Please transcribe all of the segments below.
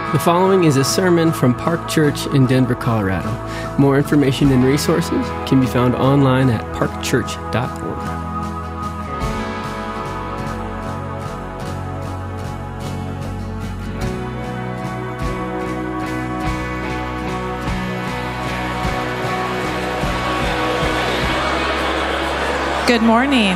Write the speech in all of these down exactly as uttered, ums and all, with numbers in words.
The following is a sermon from Park Church in Denver, Colorado. More information and resources can be found online at park church dot org. Good morning.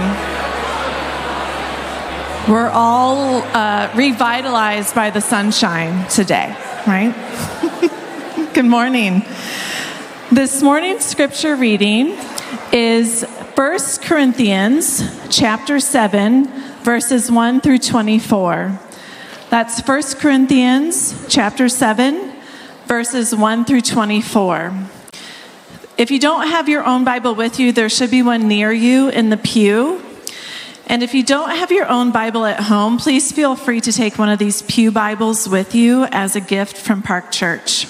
We're all uh, revitalized by the sunshine today, right? Good morning. This morning's scripture reading is First Corinthians chapter seven, verses one through twenty-four. That's First Corinthians chapter seven, verses one through twenty-four. If you don't have your own Bible with you, there should be one near you in the pew. And if you don't have your own Bible at home, please feel free to take one of these pew Bibles with you as a gift from Park Church.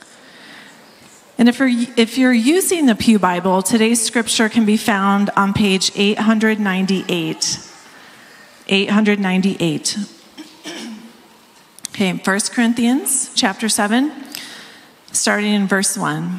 And if you're, if you're using the pew Bible, today's scripture can be found on page eight ninety-eight. eight ninety-eight. Okay, First Corinthians chapter seven, starting in verse one.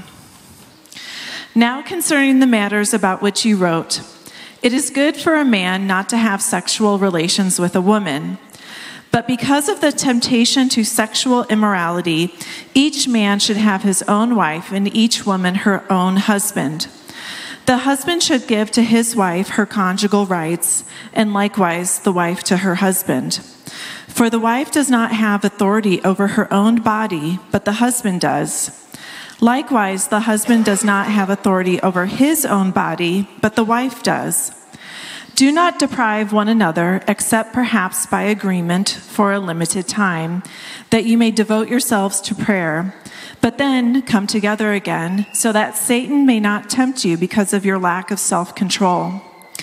Now concerning the matters about which you wrote, it is good for a man not to have sexual relations with a woman. But because of the temptation to sexual immorality, each man should have his own wife and each woman her own husband. The husband should give to his wife her conjugal rights, and likewise the wife to her husband. For the wife does not have authority over her own body, but the husband does. Likewise, the husband does not have authority over his own body, but the wife does. Do not deprive one another, except perhaps by agreement for a limited time, that you may devote yourselves to prayer, but then come together again, so that Satan may not tempt you because of your lack of self-control.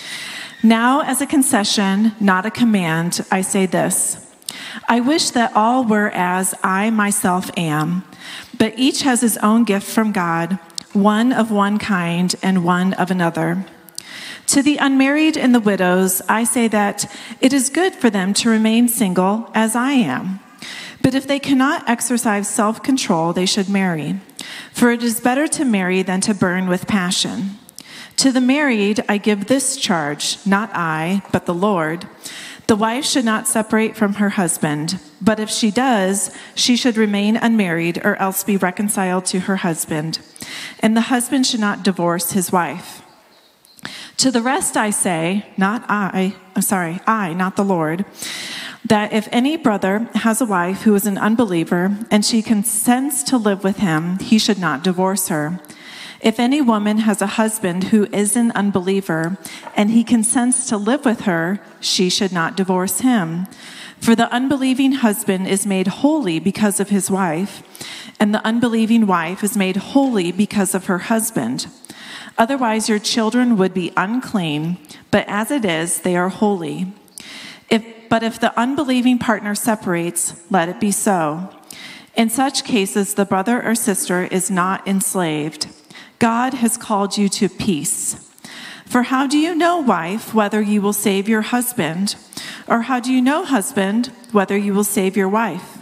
Now, as a concession, not a command, I say this. I wish that all were as I myself am, but each has his own gift from God, one of one kind and one of another. To the unmarried and the widows, I say that it is good for them to remain single as I am. But if they cannot exercise self-control, they should marry. For it is better to marry than to burn with passion. To the married, I give this charge, not I, but the Lord. The wife should not separate from her husband, but if she does, she should remain unmarried or else be reconciled to her husband. And the husband should not divorce his wife. To the rest I say, not I, I'm sorry, I, not the Lord, that if any brother has a wife who is an unbeliever and she consents to live with him, he should not divorce her. If any woman has a husband who is an unbeliever and he consents to live with her, she should not divorce him. For the unbelieving husband is made holy because of his wife, and the unbelieving wife is made holy because of her husband. Otherwise your children would be unclean, but as it is, they are holy. If, but if the unbelieving partner separates, let it be so. In such cases, the brother or sister is not enslaved. God has called you to peace. For how do you know, wife, whether you will save your husband? Or how do you know, husband, whether you will save your wife?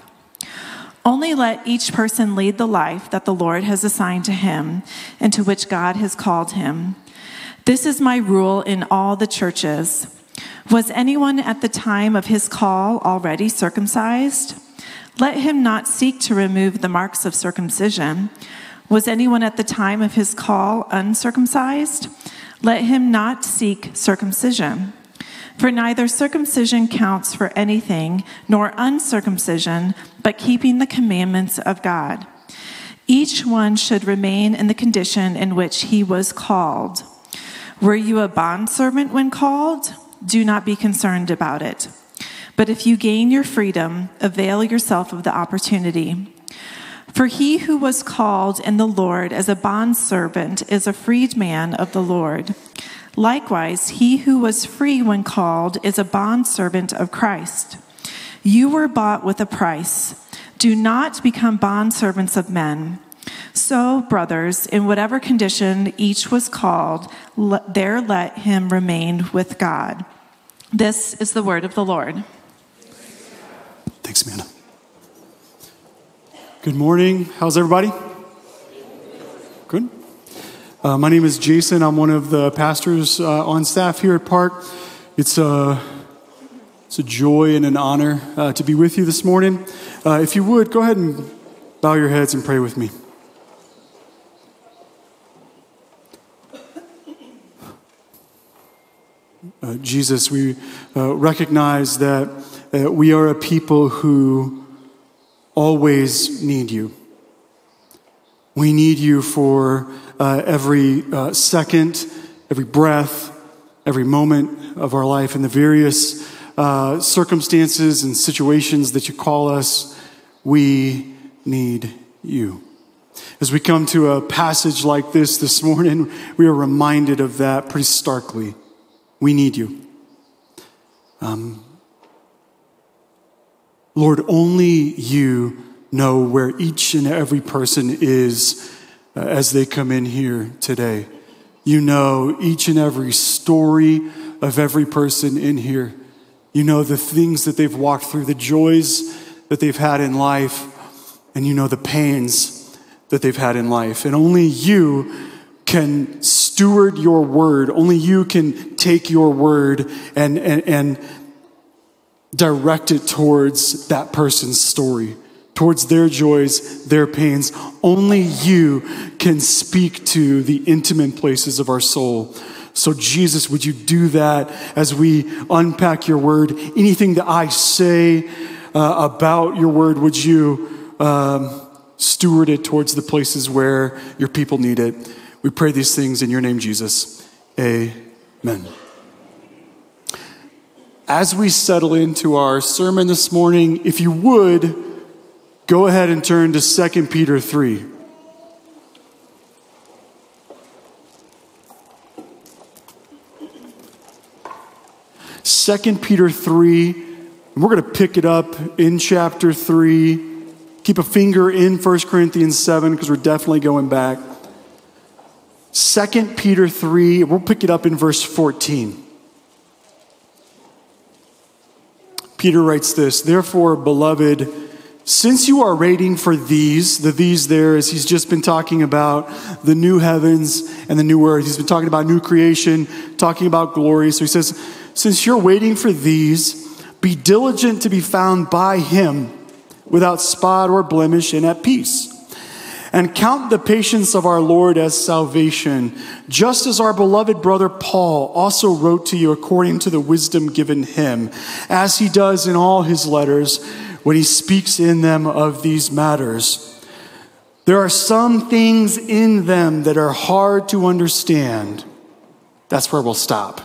Only let each person lead the life that the Lord has assigned to him and to which God has called him. This is my rule in all the churches. Was anyone at the time of his call already circumcised? Let him not seek to remove the marks of circumcision. Was anyone at the time of his call uncircumcised? Let him not seek circumcision. For neither circumcision counts for anything, nor uncircumcision, but keeping the commandments of God. Each one should remain in the condition in which he was called. Were you a bondservant when called? Do not be concerned about it. But if you gain your freedom, avail yourself of the opportunity. For he who was called in the Lord as a bondservant is a freedman of the Lord. Likewise, he who was free when called is a bondservant of Christ. You were bought with a price. Do not become bondservants of men. So, brothers, in whatever condition each was called, there let him remain with God. This is the word of the Lord. Thanks, Amanda. Good morning. How's everybody? Good. Uh, my name is Jason. I'm one of the pastors uh, on staff here at Park. It's a, it's a joy and an honor uh, to be with you this morning. Uh, if you would, go ahead and bow your heads and pray with me. Uh, Jesus, we uh, recognize that uh, we are a people who always need you. We need you for uh, every uh, second, every breath, every moment of our life, and the various uh, circumstances and situations that you call us. We need you. As we come to a passage like this this morning, we are reminded of that pretty starkly. We need you. Um, Lord, only you know where each and every person is uh, as they come in here today. You know each and every story of every person in here. You know the things that they've walked through, the joys that they've had in life, and you know the pains that they've had in life. And only you can steward your word. Only you can take your word and, and, and direct it towards that person's story, towards their joys, their pains. Only you can speak to the intimate places of our soul. So Jesus, would you do that as we unpack your word? Anything that I say uh, about your word, would you um, steward it towards the places where your people need it? We pray these things in your name, Jesus. Amen. As we settle into our sermon this morning, if you would, go ahead and turn to Second Peter three. Second Peter three, and we're going to pick it up in chapter three. Keep a finger in First Corinthians seven because we're definitely going back. Second Peter three, we'll pick it up in verse fourteen. Peter writes this, "Therefore, beloved, since you are waiting for these," the these there is he's just been talking about the new heavens and the new earth. He's been talking about new creation, talking about glory. So he says, since you're waiting for these, be diligent to be found by him without spot or blemish and at peace. And count the patience of our Lord as salvation, just as our beloved brother Paul also wrote to you according to the wisdom given him, as he does in all his letters when he speaks in them of these matters. There are some things in them that are hard to understand. That's where we'll stop.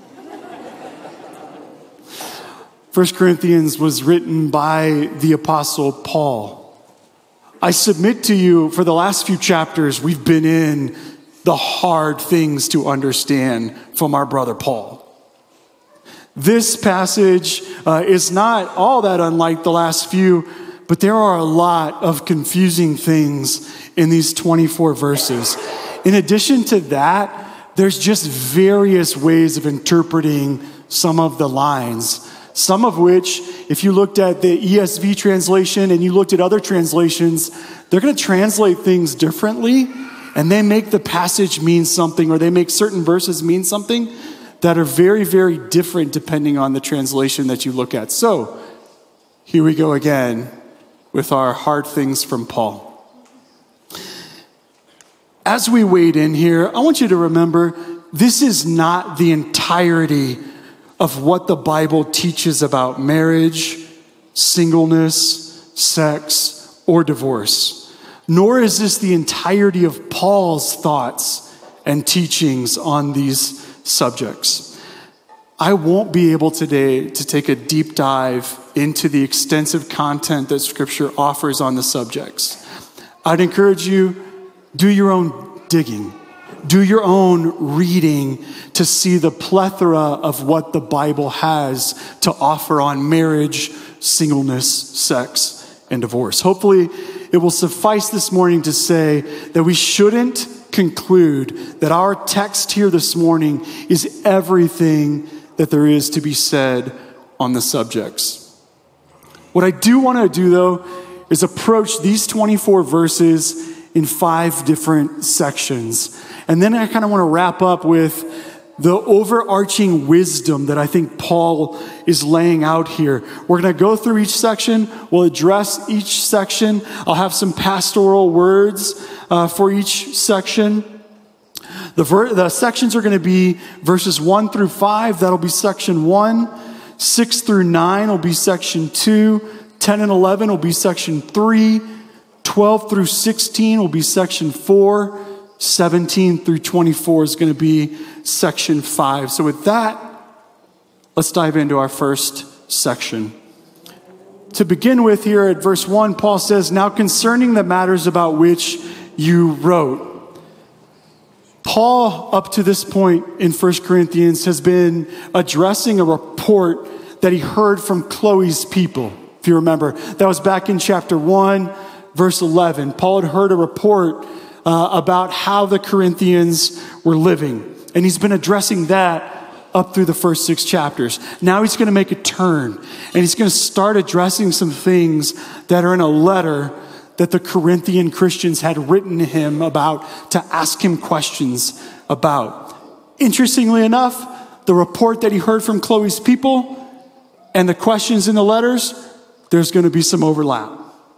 First Corinthians was written by the Apostle Paul. I submit to you, for the last few chapters, we've been in the hard things to understand from our brother Paul. This passage uh, is not all that unlike the last few, but there are a lot of confusing things in these twenty-four verses. In addition to that, there's just various ways of interpreting some of the lines. Some of which, if you looked at the E S V translation and you looked at other translations, they're going to translate things differently, and they make the passage mean something, or they make certain verses mean something that are very, very different depending on the translation that you look at. So, here we go again with our hard things from Paul. As we wade in here, I want you to remember, this is not the entirety of what the Bible teaches about marriage, singleness, sex, or divorce. Nor is this the entirety of Paul's thoughts and teachings on these subjects. I won't be able today to take a deep dive into the extensive content that Scripture offers on the subjects. I'd encourage you, do your own digging. Do your own reading to see the plethora of what the Bible has to offer on marriage, singleness, sex, and divorce. Hopefully, it will suffice this morning to say that we shouldn't conclude that our text here this morning is everything that there is to be said on the subjects. What I do want to do, though, is approach these twenty-four verses in five different sections. And then I kind of want to wrap up with the overarching wisdom that I think Paul is laying out here. We're going to go through each section. We'll address each section. I'll have some pastoral words uh, for each section. The, ver- the sections are going to be verses one through five. That'll be section one. Six through nine will be section two. ten and eleven will be section three. twelve through sixteen will be section four. seventeen through twenty-four is going to be section five. So with that, let's dive into our first section. To begin with, here at verse one, Paul says, "Now concerning the matters about which you wrote." Paul, up to this point in First Corinthians, has been addressing a report that he heard from Chloe's people. If you remember, that was back in chapter one, verse eleven. Paul had heard a report uh, about how the Corinthians were living. And he's been addressing that up through the first six chapters. Now he's going to make a turn, and he's going to start addressing some things that are in a letter that the Corinthian Christians had written to him about, to ask him questions about. Interestingly enough, the report that he heard from Chloe's people and the questions in the letters, there's going to be some overlap.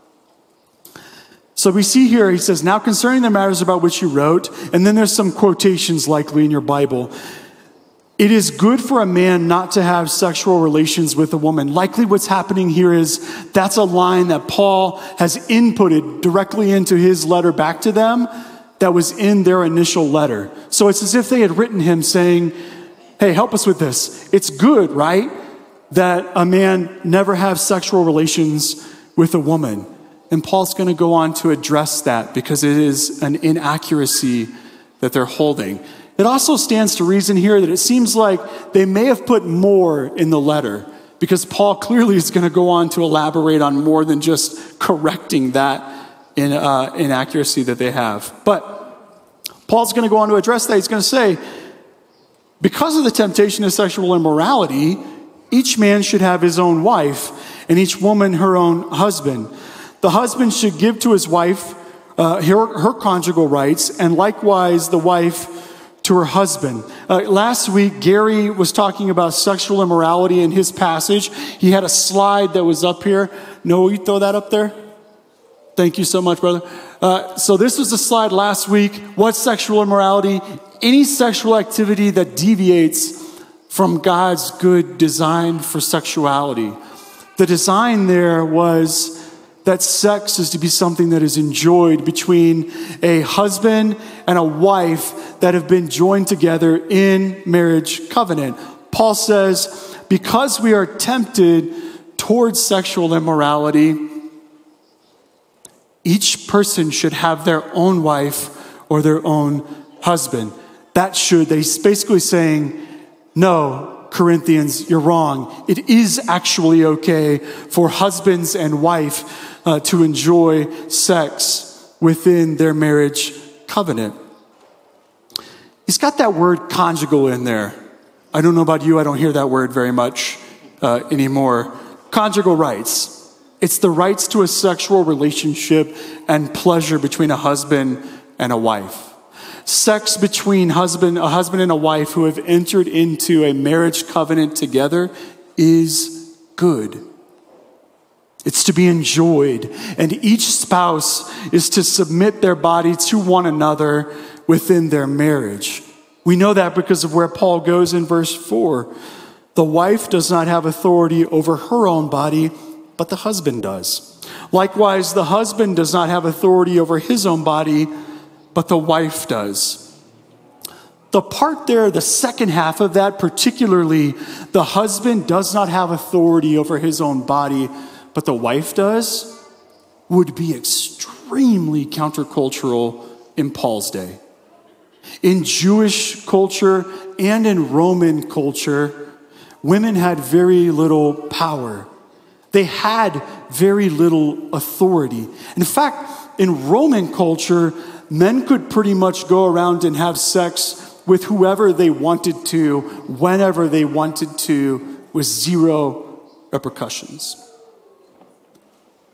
So we see here, he says, "Now concerning the matters about which you wrote," and then there's some quotations likely in your Bible. "It is good for a man not to have sexual relations with a woman." Likely what's happening here is that's a line that Paul has inputted directly into his letter back to them that was in their initial letter. So it's as if they had written him saying, "Hey, help us with this. It's good, right, that a man never have sexual relations with a woman." And Paul's going to go on to address that because it is an inaccuracy that they're holding. It also stands to reason here that it seems like they may have put more in the letter, because Paul clearly is going to go on to elaborate on more than just correcting that in, uh, inaccuracy that they have. But Paul's going to go on to address that. He's going to say, because of the temptation of sexual immorality, each man should have his own wife, and each woman her own husband. The husband should give to his wife uh, her, her conjugal rights, and likewise the wife to her husband. Uh, last week, Gary was talking about sexual immorality in his passage. He had a slide that was up here. Noah, you throw that up there? Thank you so much, brother. Uh, so this was the slide last week. What's sexual immorality? Any sexual activity that deviates from God's good design for sexuality. The design there was that sex is to be something that is enjoyed between a husband and a wife that have been joined together in marriage covenant. Paul says, because we are tempted towards sexual immorality, each person should have their own wife or their own husband. That should, he's basically saying, no, Corinthians, you're wrong. It is actually okay for husbands and wife uh, to enjoy sex within their marriage covenant. He's got that word conjugal in there. I don't know about you, I don't hear that word very much uh, anymore. Conjugal rights. It's the rights to a sexual relationship and pleasure between a husband and a wife. Sex between husband, a husband and a wife who have entered into a marriage covenant together is good. It's to be enjoyed, and each spouse is to submit their body to one another within their marriage. We know that because of where Paul goes in verse four. The wife does not have authority over her own body, but the husband does. Likewise, the husband does not have authority over his own body, but the wife does. The part there, the second half of that, particularly, the husband does not have authority over his own body, but the wife does, would be extremely countercultural in Paul's day. In Jewish culture and in Roman culture, women had very little power. They had very little authority. In fact, in Roman culture, men could pretty much go around and have sex with whoever they wanted to, whenever they wanted to, with zero repercussions.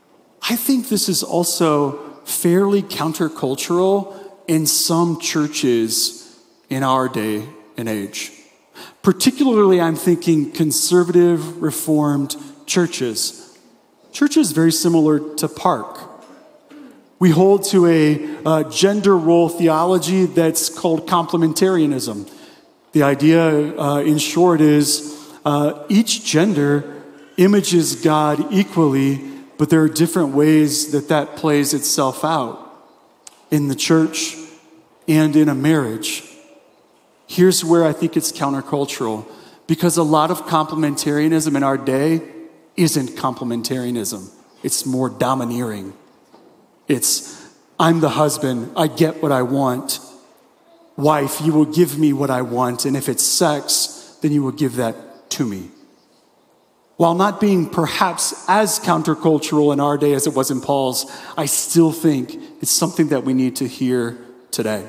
I think this is also fairly countercultural in some churches in our day and age. Particularly, I'm thinking conservative, reformed churches. Churches very similar to Park. We hold to a uh, gender role theology that's called complementarianism. The idea, uh, in short, is uh, each gender images God equally, but there are different ways that that plays itself out in the church and in a marriage. Here's where I think it's countercultural, because a lot of complementarianism in our day isn't complementarianism. It's more domineering. It's, I'm the husband, I get what I want. Wife, you will give me what I want, and if it's sex, then you will give that to me. While not being perhaps as countercultural in our day as it was in Paul's, I still think it's something that we need to hear today.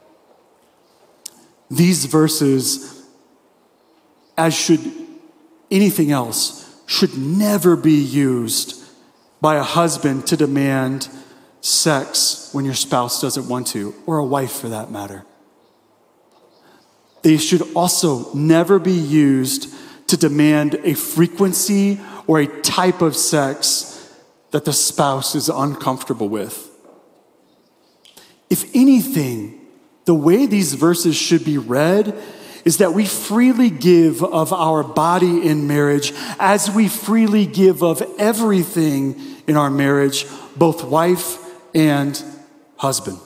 These verses, as should anything else, should never be used by a husband to demand sex when your spouse doesn't want to, or a wife for that matter. They should also never be used to demand a frequency or a type of sex that the spouse is uncomfortable with. If anything, the way these verses should be read is that we freely give of our body in marriage as we freely give of everything in our marriage, both wife and husband.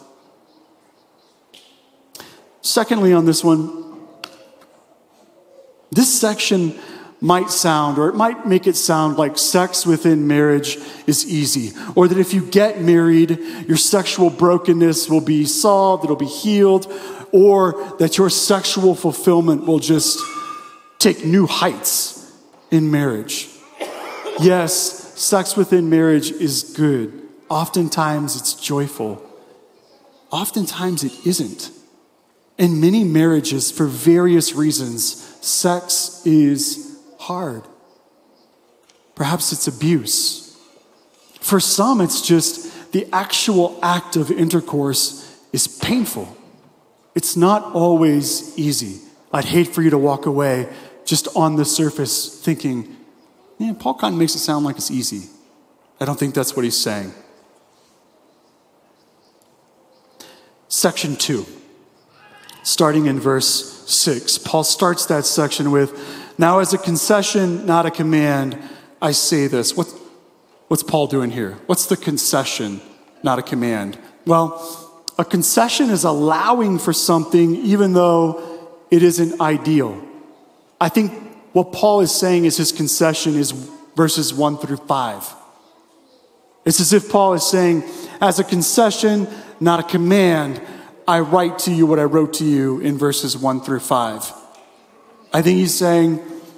Secondly, on this one, this section might sound, or it might make it sound like sex within marriage is easy, or that if you get married, your sexual brokenness will be solved, it'll be healed, or that your sexual fulfillment will just take new heights in marriage. Yes, sex within marriage is good. Oftentimes it's joyful. Oftentimes it isn't. In many marriages, for various reasons, sex is hard. Perhaps it's abuse. For some, it's just the actual act of intercourse is painful. It's not always easy. I'd hate for you to walk away just on the surface thinking, yeah, Paul kind of makes it sound like it's easy. I don't think that's what he's saying. Section two, starting in verse six. Paul starts that section with, now as a concession, not a command, I say this. What, what's Paul doing here? What's the concession, not a command? Well, a concession is allowing for something even though it isn't ideal. I think what Paul is saying is his concession is verses one through five. It's as if Paul is saying, as a concession, not a command, I write to you what I wrote to you in verses one through five. I think he's saying,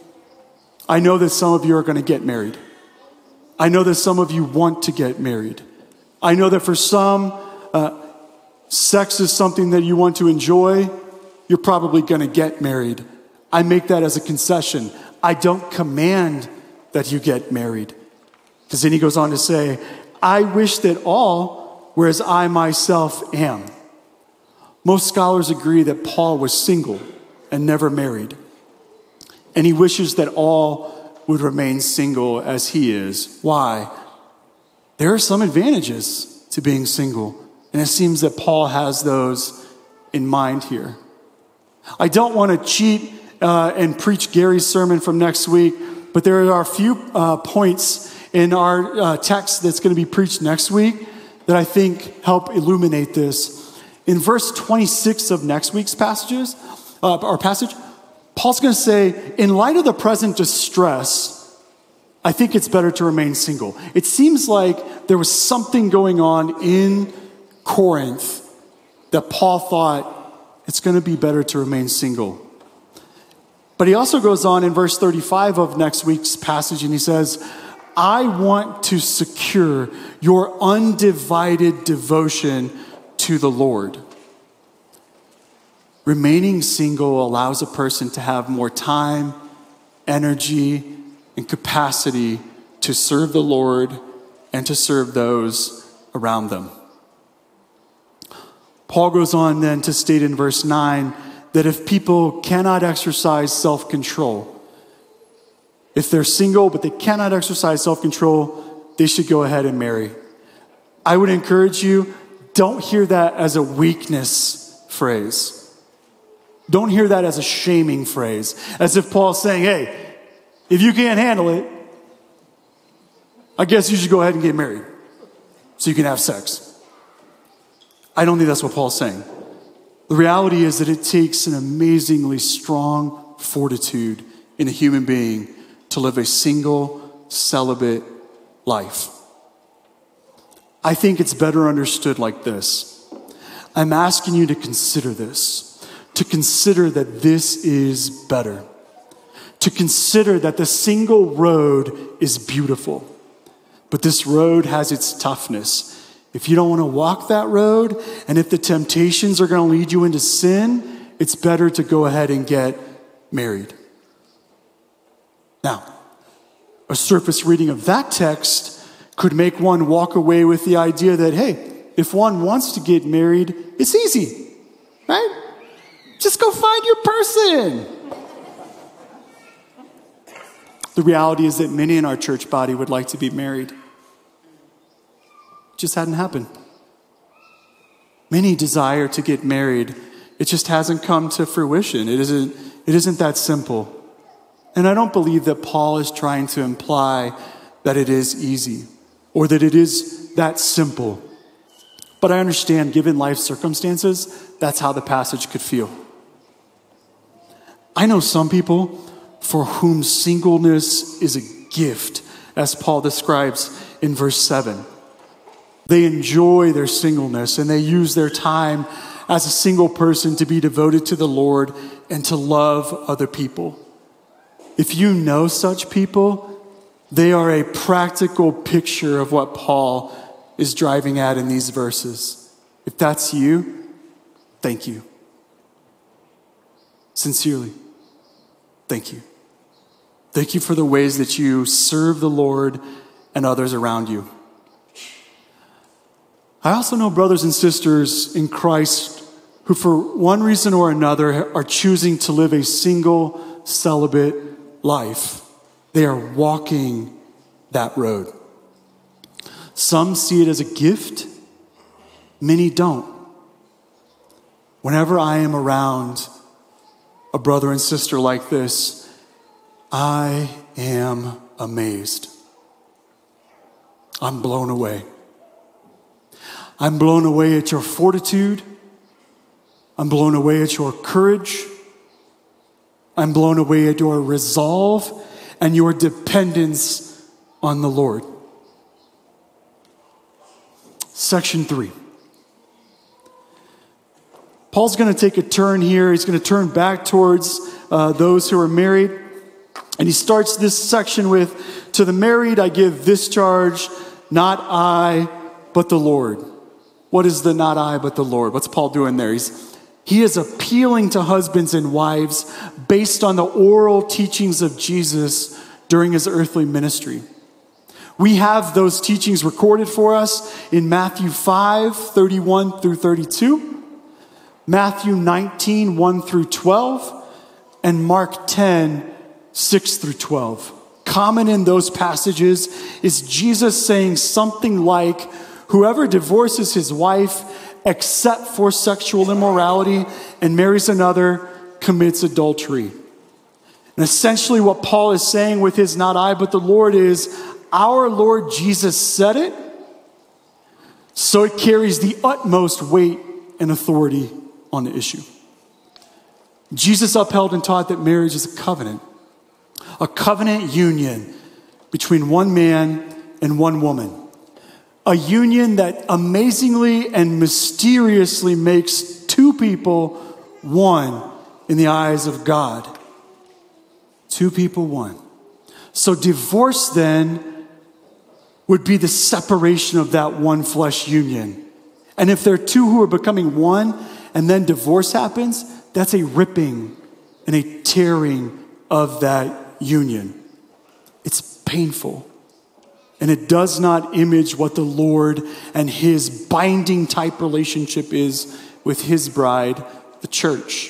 I know that some of you are going to get married. I know that some of you want to get married. I know that for some, uh, sex is something that you want to enjoy. You're probably going to get married. I make that as a concession. I don't command that you get married. Because then he goes on to say, I wish that all were as I myself am. Most scholars agree that Paul was single and never married. And he wishes that all would remain single as he is. Why? There are some advantages to being single. And it seems that Paul has those in mind here. I don't want to cheat uh, and preach Gary's sermon from next week, but there are a few uh, points in our uh, text that's going to be preached next week that I think help illuminate this. In verse twenty-six of next week's passages, uh, our passage, Paul's going to say, in light of the present distress, I think it's better to remain single. It seems like there was something going on in Corinth that Paul thought it's going to be better to remain single. But he also goes on in verse thirty-five of next week's passage and he says, I want to secure your undivided devotion to the Lord. Remaining single allows a person to have more time, energy, and capacity to serve the Lord and to serve those around them. Paul goes on then to state in verse nine that if people cannot exercise self-control, if they're single but they cannot exercise self-control, they should go ahead and marry. I would encourage you, don't hear that as a weakness phrase. Don't hear that as a shaming phrase, as if Paul's saying, hey, if you can't handle it, I guess you should go ahead and get married so you can have sex. I don't think that's what Paul's saying. The reality is that it takes an amazingly strong fortitude in a human being to live a single, celibate life. I think it's better understood like this. I'm asking you to consider this, to consider that this is better, to consider that the single road is beautiful, but this road has its toughness. If you don't want to walk that road, and if the temptations are going to lead you into sin, it's better to go ahead and get married. Now, a surface reading of that text could make one walk away with the idea that, hey, if one wants to get married, it's easy, right? Just go find your person. The reality is that many in our church body would like to be married. It just hadn't happened. Many desire to get married. It just hasn't come to fruition. It isn't, it isn't that simple. And I don't believe that Paul is trying to imply that it is easy or that it is that simple. But I understand, given life circumstances, that's how the passage could feel. I know some people for whom singleness is a gift, as Paul describes in verse seven. They enjoy their singleness and they use their time as a single person to be devoted to the Lord and to love other people. If you know such people, they are a practical picture of what Paul is driving at in these verses. If that's you, thank you. Sincerely, thank you. Thank you for the ways that you serve the Lord and others around you. I also know brothers and sisters in Christ who, for one reason or another, are choosing to live a single, celibate life. They are walking that road. Some see it as a gift. Many don't. Whenever I am around a brother and sister like this, I am amazed. I'm blown away. I'm blown away at your fortitude. I'm blown away at your courage. I'm blown away at your resolve and your dependence on the Lord. Section three. Paul's going to take a turn here. He's going to turn back towards uh, those who are married. And he starts this section with, to the married I give this charge, not I, but the Lord. What is the not I, but the Lord? What's Paul doing there? He's, he is appealing to husbands and wives based on the oral teachings of Jesus during his earthly ministry. We have those teachings recorded for us in Matthew five, thirty-one through thirty-two, Matthew nineteen, one through twelve, and Mark ten, six through twelve. Common in those passages is Jesus saying something like, whoever divorces his wife except for sexual immorality and marries another commits adultery. And essentially what Paul is saying with his not I but the Lord is, our Lord Jesus said it, so it carries the utmost weight and authority on the issue. Jesus upheld and taught that marriage is a covenant. A covenant union between one man and one woman. A union that amazingly and mysteriously makes two people one in the eyes of God. Two people one. So divorce then would be the separation of that one flesh union. And if there are two who are becoming one and then divorce happens, that's a ripping and a tearing of that union. It's painful and it does not image what the Lord and his binding type relationship is with his bride, the church.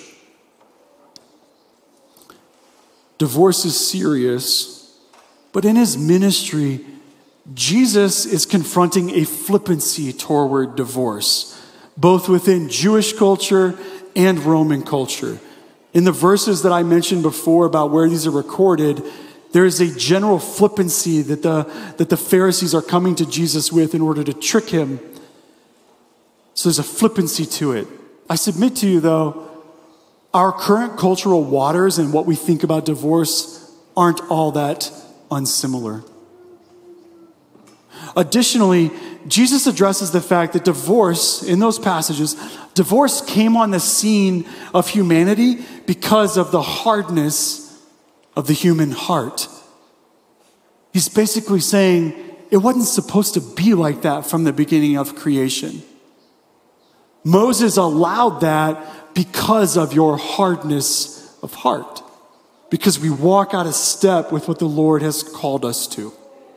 Divorce is serious, but in his ministry, Jesus is confronting a flippancy toward divorce, both within Jewish culture and Roman culture. In the verses that I mentioned before about where these are recorded, there is a general flippancy that the, that the Pharisees are coming to Jesus with in order to trick him. So there's a flippancy to it. I submit to you, though, our current cultural waters and what we think about divorce aren't all that unsimilar. Additionally, Jesus addresses the fact that divorce, in those passages, divorce came on the scene of humanity because of the hardness of the human heart. He's basically saying it wasn't supposed to be like that from the beginning of creation. Moses allowed that because of your hardness of heart, because we walk out of step with what the Lord has called us to.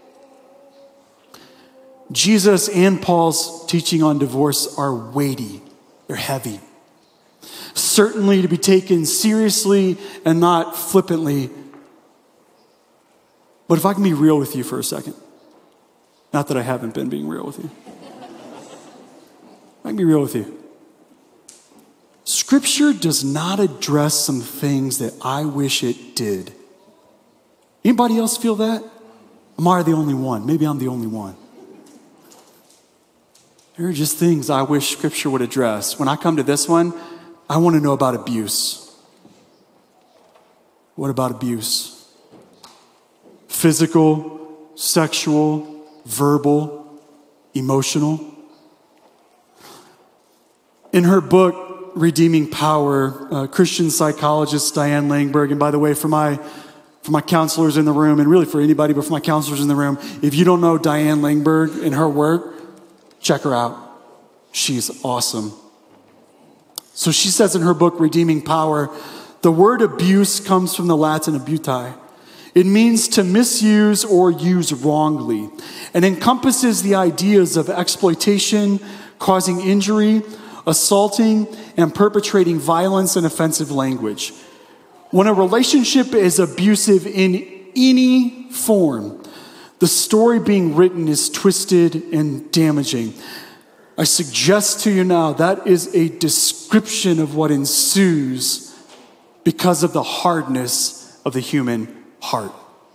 Jesus and Paul's teaching on divorce are weighty. They're heavy. Certainly to be taken seriously and not flippantly. But if I can be real with you for a second, not that I haven't been being real with you. I can be real with you. Scripture does not address some things that I wish it did. Anybody else feel that? Am I the only one? Maybe I'm the only one. There are just things I wish Scripture would address. When I come to this one, I want to know about abuse. What about abuse? Physical, sexual, verbal, emotional. In her book, Redeeming Power, uh, Christian psychologist Diane Langberg, and by the way, for my for my counselors in the room, and really for anybody but for my counselors in the room, if you don't know Diane Langberg and her work, check her out. She's awesome. So she says in her book, Redeeming Power, the word abuse comes from the Latin abuti. It means to misuse or use wrongly, and encompasses the ideas of exploitation, causing injury, assaulting, and perpetrating violence and offensive language. When a relationship is abusive in any form, the story being written is twisted and damaging. I suggest to you now that is a description of what ensues because of the hardness of the human heart.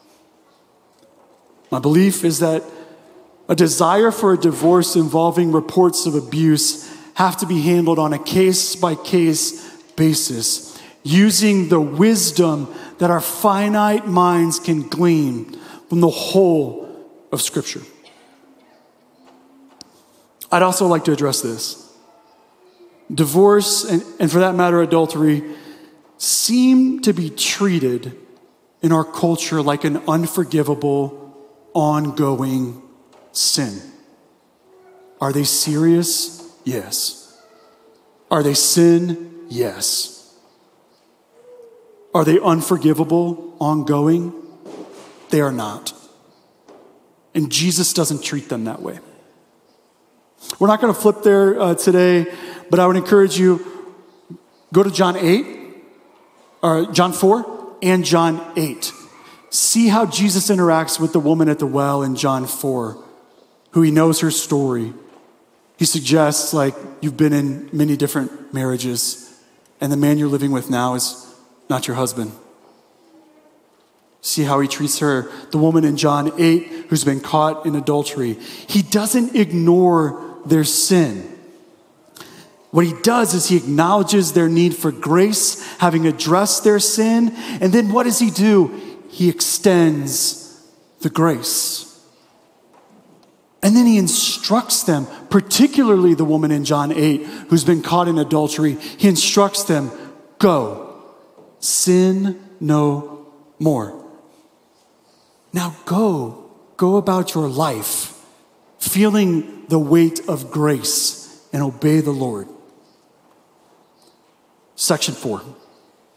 My belief is that a desire for a divorce involving reports of abuse have to be handled on a case-by-case basis, using the wisdom that our finite minds can glean from the whole of Scripture. I'd also like to address this. Divorce, and, and for that matter, adultery, seem to be treated in our culture like an unforgivable, ongoing sin. Are they serious? Yes. Are they sin? Yes. Are they unforgivable, ongoing? They are not. And Jesus doesn't treat them that way. We're not going to flip there uh, today, but I would encourage you, go to John eight, or John four, and John eight. See how Jesus interacts with the woman at the well in John four, who he knows her story. He suggests, like, you've been in many different marriages, and the man you're living with now is not your husband. See how he treats her, the woman in John eight who's been caught in adultery. He doesn't ignore their sin. What he does is he acknowledges their need for grace, having addressed their sin, and then what does he do? He extends the grace. And then he instructs them, particularly the woman in John eight who's been caught in adultery. He instructs them, go, sin no more. Now go, go about your life, feeling the weight of grace, and obey the Lord. Section four.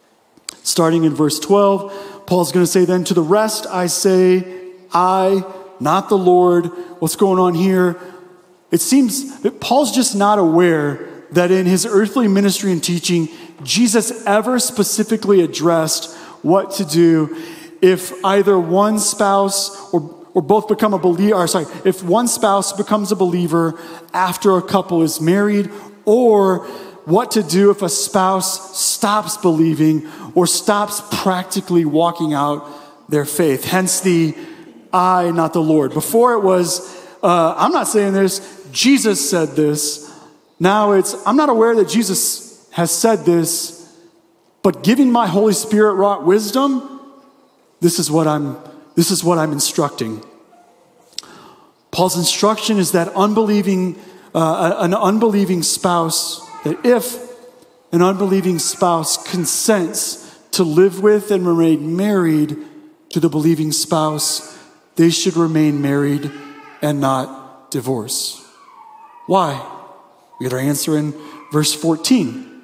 Starting in verse twelve, Paul's going to say, then to the rest I say, I not the Lord. What's going on here? It seems that Paul's just not aware that in his earthly ministry and teaching, Jesus ever specifically addressed what to do if either one spouse or, or both become a believer, or sorry, if one spouse becomes a believer after a couple is married, or what to do if a spouse stops believing or stops practically walking out their faith. Hence the I, not the Lord. Before it was, uh, I'm not saying this, Jesus said this. Now it's, I'm not aware that Jesus has said this, but giving my Holy Spirit wrought wisdom, this is what I'm, this is what I'm instructing. Paul's instruction is that unbelieving, uh, an unbelieving spouse, that if an unbelieving spouse consents to live with and remain married to the believing spouse, they should remain married and not divorce. Why? We get our answer in verse fourteen.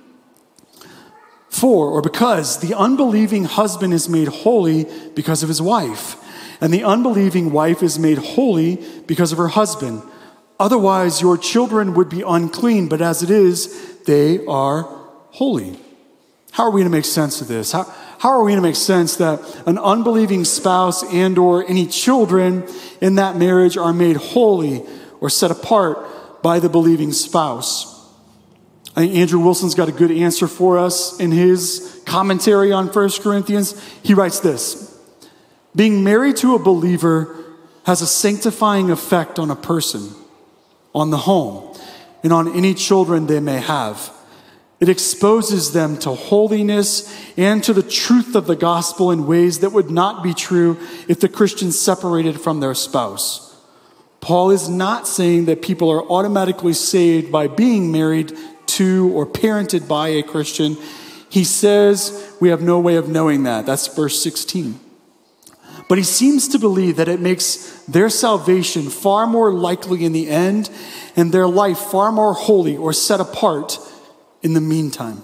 For, or because, the unbelieving husband is made holy because of his wife, and the unbelieving wife is made holy because of her husband. Otherwise, your children would be unclean, but as it is, they are holy. How are we going to make sense of this? How, how are we going to make sense that an unbelieving spouse and or any children in that marriage are made holy or set apart by the believing spouse? I think Andrew Wilson's got a good answer for us in his commentary on First Corinthians. He writes this: being married to a believer has a sanctifying effect on a person, on the home, and on any children they may have. It exposes them to holiness and to the truth of the gospel in ways that would not be true if the Christians separated from their spouse. Paul is not saying that people are automatically saved by being married to or parented by a Christian. He says we have no way of knowing that. That's verse sixteen. But he seems to believe that it makes their salvation far more likely in the end and their life far more holy or set apart in the meantime.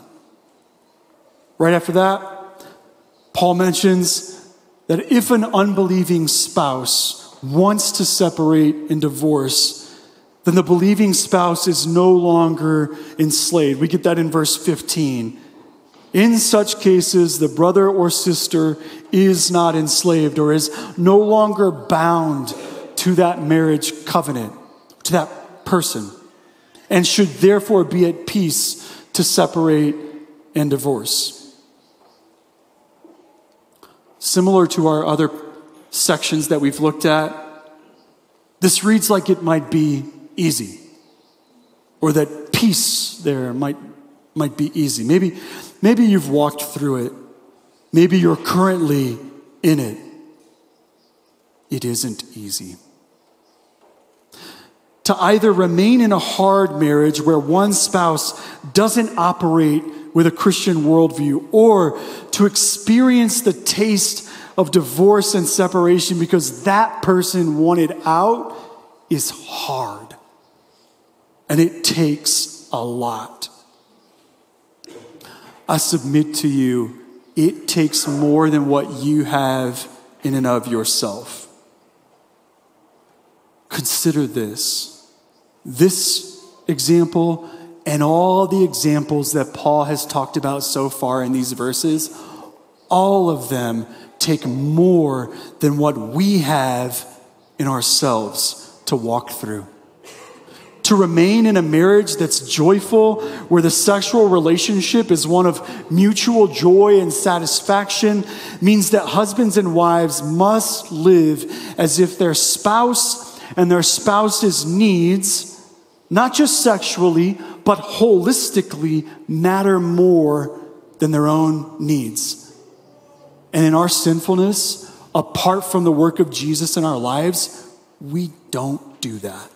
Right after that, Paul mentions that if an unbelieving spouse wants to separate and divorce, then the believing spouse is no longer enslaved. We get that in verse fifteen. In such cases, the brother or sister is not enslaved or is no longer bound to that marriage covenant, to that person, and should therefore be at peace to separate and divorce. Similar to our other sections that we've looked at, this reads like it might be easy, or that peace there might might be easy. Maybe, maybe you've walked through it. Maybe you're currently in it. It isn't easy. To either remain in a hard marriage where one spouse doesn't operate with a Christian worldview, or to experience the taste of divorce and separation because that person wanted out, is hard. And it takes a lot. I submit to you, it takes more than what you have in and of yourself. Consider this. This example and all the examples that Paul has talked about so far in these verses, all of them take more than what we have in ourselves to walk through. To remain in a marriage that's joyful, where the sexual relationship is one of mutual joy and satisfaction, means that husbands and wives must live as if their spouse and their spouse's needs, not just sexually, but holistically, matter more than their own needs. And in our sinfulness, apart from the work of Jesus in our lives, we don't do that.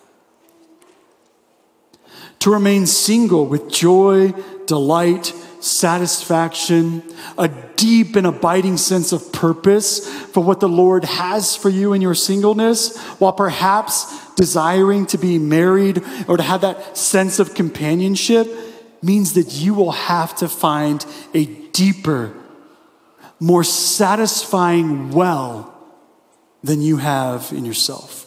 To remain single with joy, delight, satisfaction, a deep and abiding sense of purpose for what the Lord has for you in your singleness, while perhaps desiring to be married or to have that sense of companionship, means that you will have to find a deeper, more satisfying well than you have in yourself.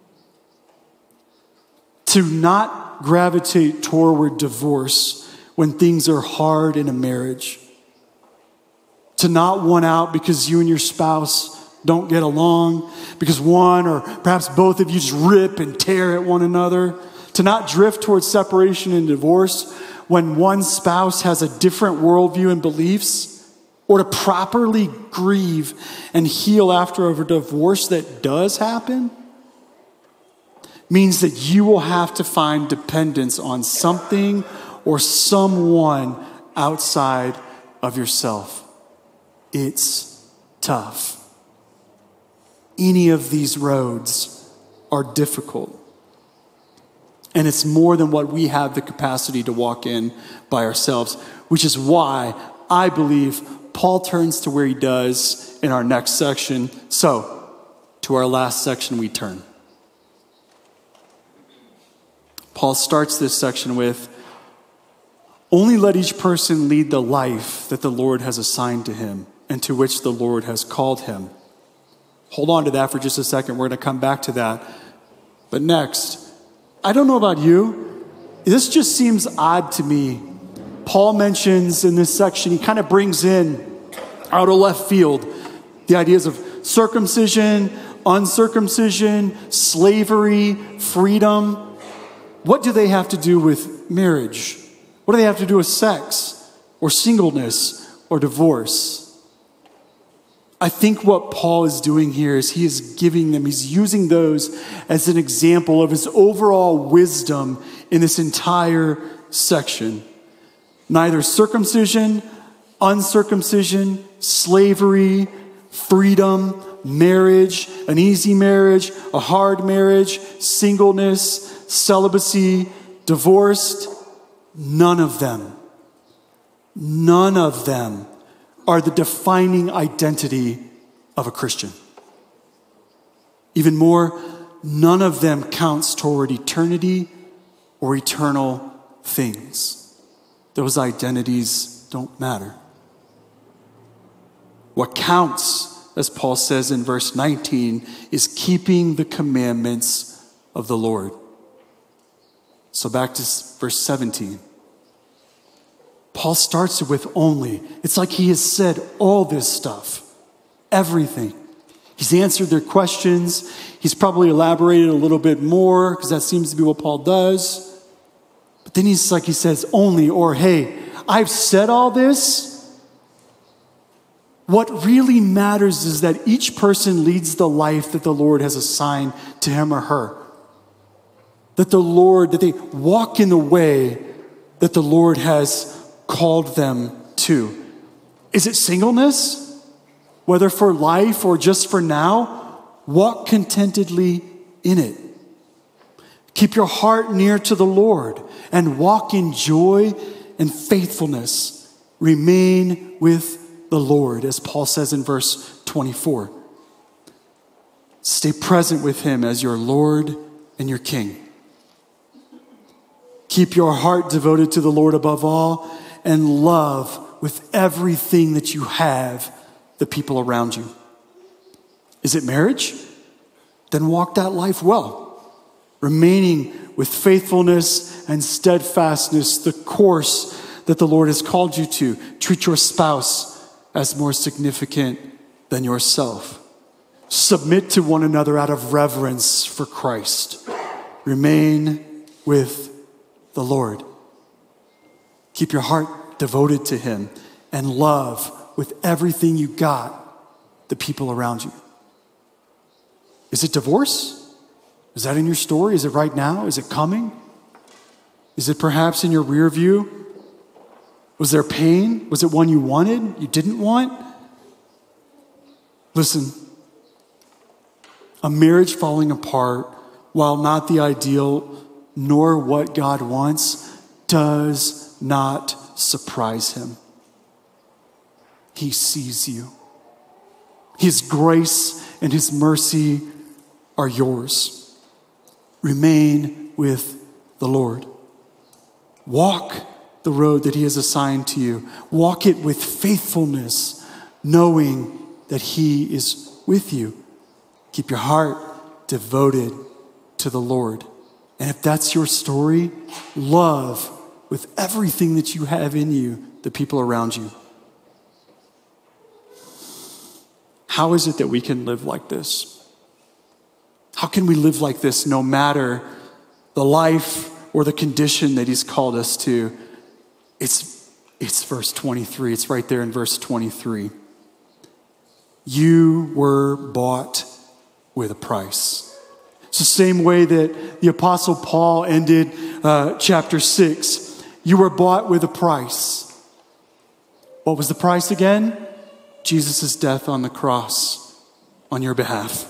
To not gravitate toward divorce when things are hard in a marriage. To not want out because you and your spouse don't get along, because one or perhaps both of you just rip and tear at one another. To not drift towards separation and divorce when one spouse has a different worldview and beliefs, or to properly grieve and heal after a divorce that does happen, means that you will have to find dependence on something or someone outside of yourself. It's tough. Any of these roads are difficult. And it's more than what we have the capacity to walk in by ourselves, which is why I believe Paul turns to where he does in our next section. So, to our last section we turn. Paul starts this section with, only let each person lead the life that the Lord has assigned to him and to which the Lord has called him. Hold on to that for just a second. We're going to come back to that. But next, I don't know about you, this just seems odd to me. Paul mentions in this section, he kind of brings in out of left field the ideas of circumcision, uncircumcision, slavery, freedom. What do they have to do with marriage? What do they have to do with sex or singleness or divorce? I think what Paul is doing here is he is giving them, he's using those as an example of his overall wisdom in this entire section. Neither circumcision, uncircumcision, slavery, freedom, marriage, an easy marriage, a hard marriage, singleness, celibacy, divorced, none of them, none of them are the defining identity of a Christian. Even more, none of them counts toward eternity or eternal things. Those identities don't matter. What counts, as Paul says in verse nineteen, is keeping the commandments of the Lord. So back to verse seventeen. Paul starts it with only. It's like he has said all this stuff, everything. He's answered their questions. He's probably elaborated a little bit more because that seems to be what Paul does. But then he's like he says only, or hey, I've said all this. What really matters is that each person leads the life that the Lord has assigned to him or her. That the Lord, that they walk in the way that the Lord has called them to. Is it singleness? Whether for life or just for now, walk contentedly in it. Keep your heart near to the Lord and walk in joy and faithfulness. Remain with the Lord, as Paul says in verse twenty-four. Stay present with him as your Lord and your King. Keep your heart devoted to the Lord above all, and love with everything that you have the people around you. Is it marriage? Then walk that life well, remaining with faithfulness and steadfastness, the course that the Lord has called you to. Treat your spouse as more significant than yourself. Submit to one another out of reverence for Christ. Remain with the Lord. Keep your heart devoted to him and love with everything you got the people around you. Is it divorce? Is that in your story? Is it right now? Is it coming? Is it perhaps in your rear view? Was there pain? Was it one you wanted, you didn't want? Listen, a marriage falling apart, while not the ideal nor what God wants, does not surprise him. He sees you. His grace and his mercy are yours. Remain with the Lord. Walk the road that he has assigned to you. Walk it with faithfulness, knowing that he is with you. Keep your heart devoted to the Lord. And if that's your story, love with everything that you have in you the people around you. How is it that we can live like this? How can we live like this no matter the life or the condition that he's called us to? It's, it's verse twenty-three. It's right there in verse twenty-three. You were bought with a price. It's the same way that the Apostle Paul ended uh, chapter six. You were bought with a price. What was the price again? Jesus' death on the cross on your behalf.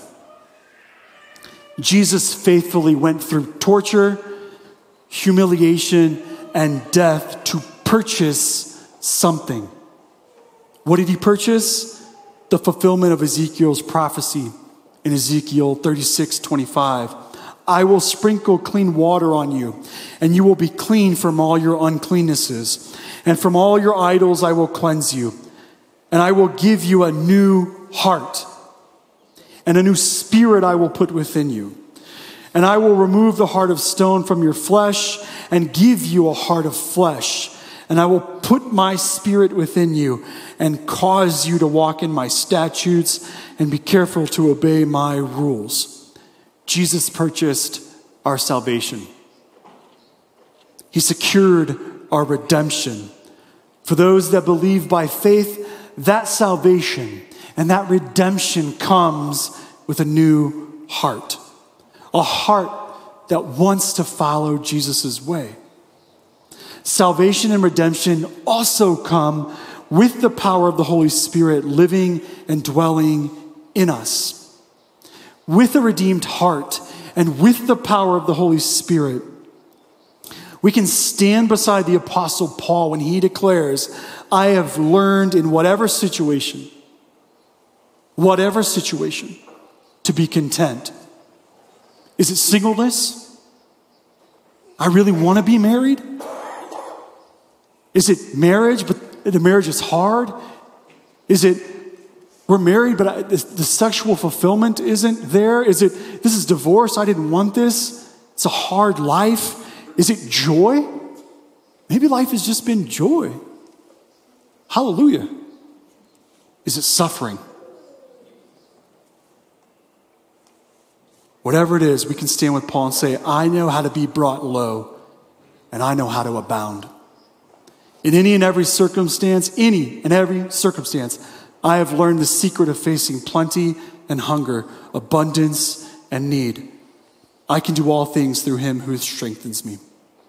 Jesus faithfully went through torture, humiliation, and death to purchase something. What did he purchase? The fulfillment of Ezekiel's prophecy in Ezekiel thirty-six twenty-five. I will sprinkle clean water on you, and you will be clean from all your uncleannesses. And from all your idols I will cleanse you. And I will give you a new heart. And a new spirit I will put within you. And I will remove the heart of stone from your flesh and give you a heart of flesh. And I will put my spirit within you and cause you to walk in my statutes and be careful to obey my rules. Jesus purchased our salvation. He secured our redemption. For those that believe by faith, that salvation and that redemption comes with a new heart. A heart that wants to follow Jesus' way. Salvation and redemption also come with the power of the Holy Spirit living and dwelling in us. With a redeemed heart and with the power of the Holy Spirit, we can stand beside the Apostle Paul when he declares, I have learned in whatever situation, whatever situation, to be content. Is it singleness? I really want to be married? Is it marriage, but the marriage is hard? Is it we're married, but I, the, the sexual fulfillment isn't there? Is it this is divorce? I didn't want this. It's a hard life. Is it joy? Maybe life has just been joy. Hallelujah. Is it suffering? Whatever it is, we can stand with Paul and say, I know how to be brought low, and I know how to abound. In any and every circumstance, any and every circumstance, I have learned the secret of facing plenty and hunger, abundance and need. I can do all things through him who strengthens me.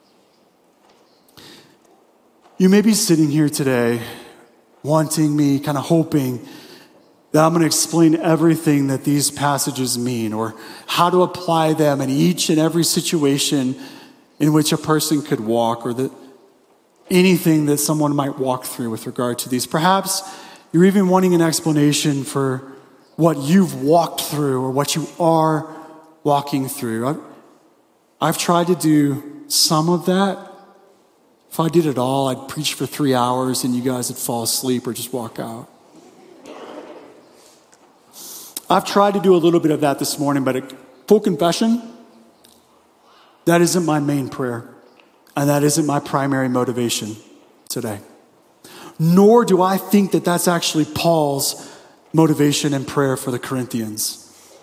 You may be sitting here today wanting me, kind of hoping that I'm going to explain everything that these passages mean or how to apply them in each and every situation in which a person could walk or that anything that someone might walk through with regard to these. Perhaps you're even wanting an explanation for what you've walked through or what you are walking through. I've, I've tried to do some of that. If I did it all, I'd preach for three hours and you guys would fall asleep or just walk out. I've tried to do a little bit of that this morning, but at full confession, that isn't my main prayer. And that isn't my primary motivation today. Nor do I think that that's actually Paul's motivation and prayer for the Corinthians.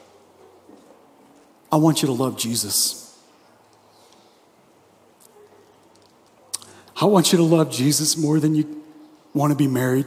I want you to love Jesus. I want you to love Jesus more than you want to be married.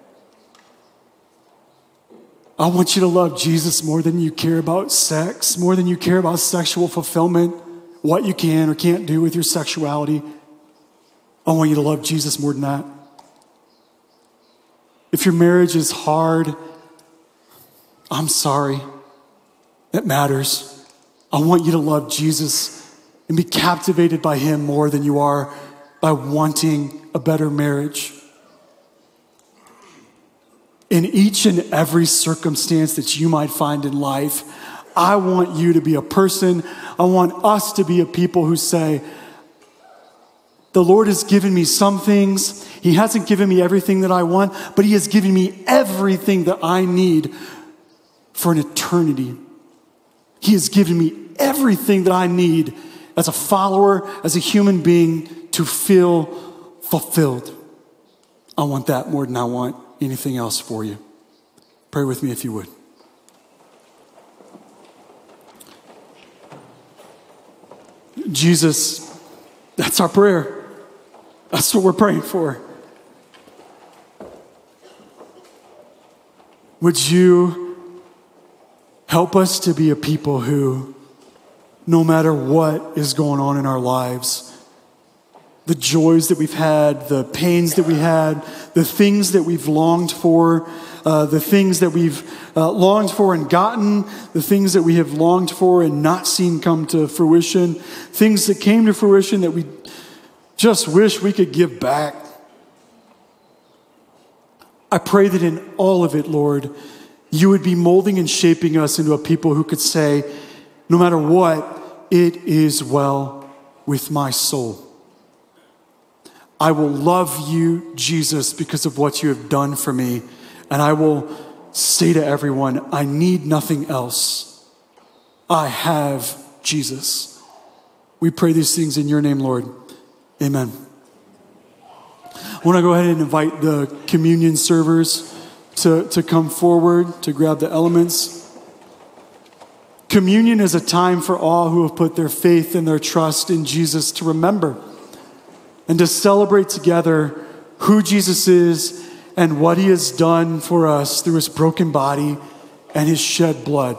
I want you to love Jesus more than you care about sex, more than you care about sexual fulfillment, what you can or can't do with your sexuality. I want you to love Jesus more than that. If your marriage is hard, I'm sorry. It matters. I want you to love Jesus and be captivated by him more than you are by wanting a better marriage. In each and every circumstance that you might find in life, I want you to be a person, I want us to be a people who say, the Lord has given me some things. He hasn't given me everything that I want, but he has given me everything that I need for an eternity He has given me everything that I need as a follower, as a human being, to feel fulfilled. I want that more than I want anything else for you. Pray with me if you would. Jesus, that's our prayer. That's what we're praying for. Would you help us to be a people who, no matter what is going on in our lives, the joys that we've had, the pains that we had, the things that we've longed for, uh, the things that we've uh, longed for and gotten, the things that we have longed for and not seen come to fruition, things that came to fruition that we just wish we could give back. I pray that in all of it, Lord, you would be molding and shaping us into a people who could say, no matter what, it is well with my soul. I will love you, Jesus, because of what you have done for me. And I will say to everyone, I need nothing else. I have Jesus. We pray these things in your name, Lord. Amen. I want to go ahead and invite the communion servers to, to come forward to grab the elements. Communion is a time for all who have put their faith and their trust in Jesus to remember and to celebrate together who Jesus is and what he has done for us through his broken body and his shed blood.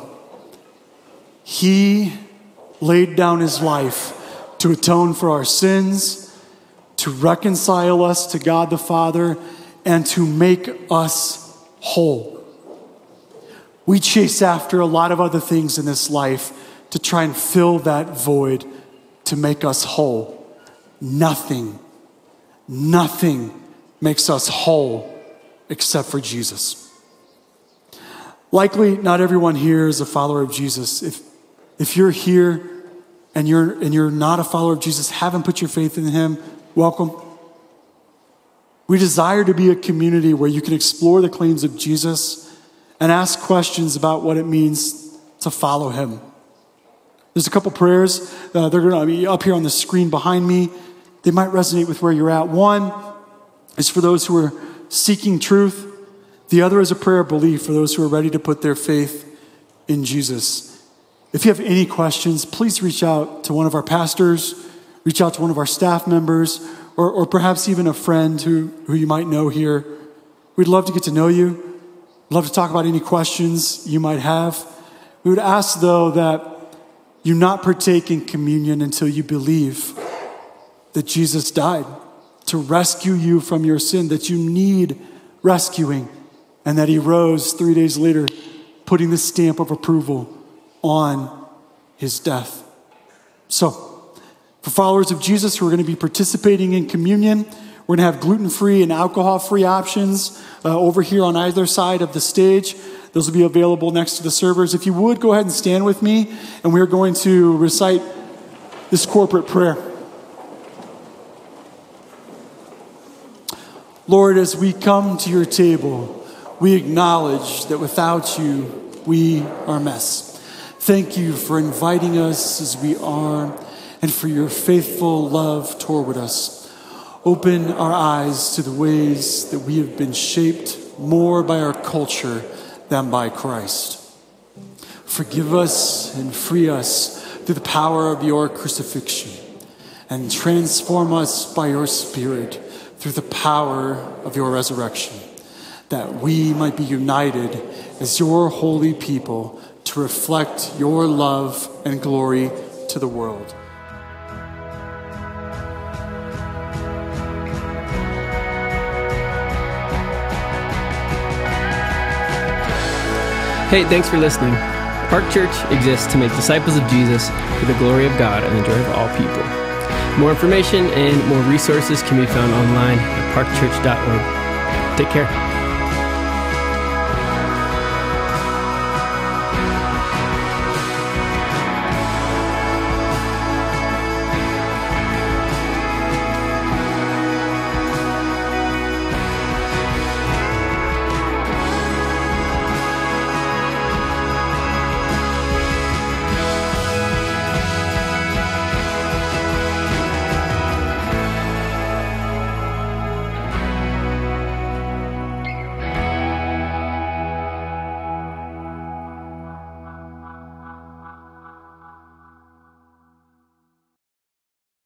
He laid down his life to atone for our sins, to reconcile us to God the Father, and to make us whole. We chase after a lot of other things in this life to try and fill that void, to make us whole. Nothing, nothing makes us whole except for Jesus. Likely, not everyone here is a follower of Jesus. If, if you're here and you're, and you're not a follower of Jesus, haven't put your faith in him, welcome. We desire to be a community where you can explore the claims of Jesus and ask questions about what it means to follow him. There's a couple prayers. Uh, they're going to be up here on the screen behind me. They might resonate with where you're at. One is for those who are seeking truth. The other is a prayer of belief for those who are ready to put their faith in Jesus. If you have any questions, please reach out to one of our pastors, reach out to one of our staff members, or, or perhaps even a friend who, who you might know here. We'd love to get to know you. We'd love to talk about any questions you might have. We would ask, though, that you not partake in communion until you believe that Jesus died to rescue you from your sin, that you need rescuing, and that he rose three days later, putting the stamp of approval on his death. So, for followers of Jesus who are going to be participating in communion, we're going to have gluten-free and alcohol-free options uh, over here on either side of the stage. Those will be available next to the servers. If you would, go ahead and stand with me, and we're going to recite this corporate prayer. Lord, as we come to your table, we acknowledge that without you, we are a mess. Thank you for inviting us as we are and for your faithful love toward us. Open our eyes to the ways that we have been shaped more by our culture than by Christ. Forgive us and free us through the power of your crucifixion, and transform us by your Spirit through the power of your resurrection, that we might be united as your holy people to reflect your love and glory to the world. Hey, thanks for listening. Park Church exists to make disciples of Jesus for the glory of God and the joy of all people. More information and more resources can be found online at park church dot org. Take care.